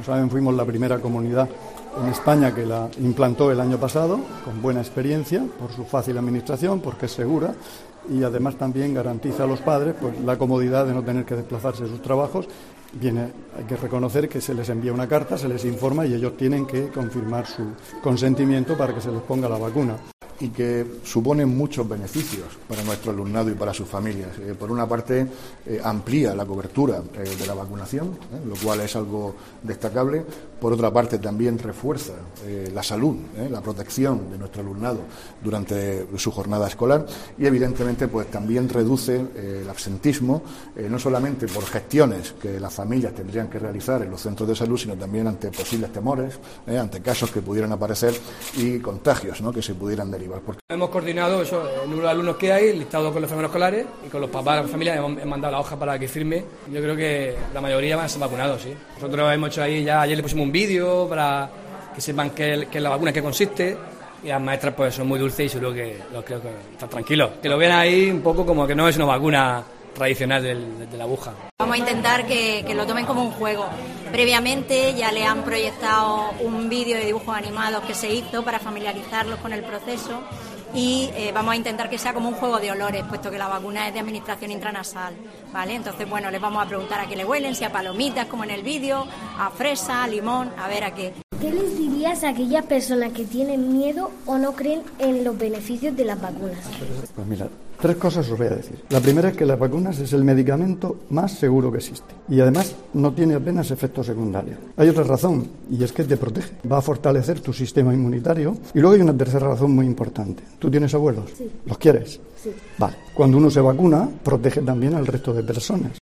saben, fuimos la primera comunidad en España que la implantó el año pasado, con buena experiencia, por su fácil administración, porque es segura, y además también garantiza a los padres pues la comodidad de no tener que desplazarse a sus trabajos. Hay que reconocer que se les envía una carta, se les informa y ellos tienen que confirmar su consentimiento para que se les ponga la vacuna. Y que suponen muchos beneficios para nuestro alumnado y para sus familias. Por una parte, amplía la cobertura de la vacunación, lo cual es algo destacable. Por otra parte, también refuerza la salud, la protección de nuestro alumnado durante su jornada escolar y, evidentemente, pues también reduce el absentismo, no solamente por gestiones que las familias tendrían que realizar en los centros de salud, sino también ante posibles temores, ante casos que pudieran aparecer y contagios, ¿no?, que se pudieran derivar. Hemos coordinado el número de alumnos que hay, el listado con los enfermeros escolares y con los papás de la familia hemos mandado la hoja para que firme. Yo creo que la mayoría van a ser vacunados, sí. Nosotros hemos hecho ahí ayer le pusimos un vídeo para que sepan qué es la vacuna, qué consiste, y las maestras pues son muy dulces y seguro que creo que están tranquilos. Que lo vean ahí un poco como que no es una vacuna tradicional de la aguja. Vamos a intentar que lo tomen como un juego. Previamente ya le han proyectado un vídeo de dibujos animados que se hizo para familiarizarlos con el proceso y vamos a intentar que sea como un juego de olores, puesto que la vacuna es de administración intranasal, ¿vale? Entonces, bueno, les vamos a preguntar a qué le huelen, si a palomitas como en el vídeo, a fresa, a limón, a ver a qué. ¿Qué les dirías a aquellas personas que tienen miedo o no creen en los beneficios de las vacunas? Pues mira, 3 cosas os voy a decir. La primera es que las vacunas es el medicamento más seguro que existe y además no tiene apenas efectos secundarios. Hay otra razón y es que te protege, va a fortalecer tu sistema inmunitario. Y luego hay una tercera razón muy importante. ¿Tú tienes abuelos? Sí. ¿Los quieres? Sí. Vale. Cuando uno se vacuna, protege también al resto de personas.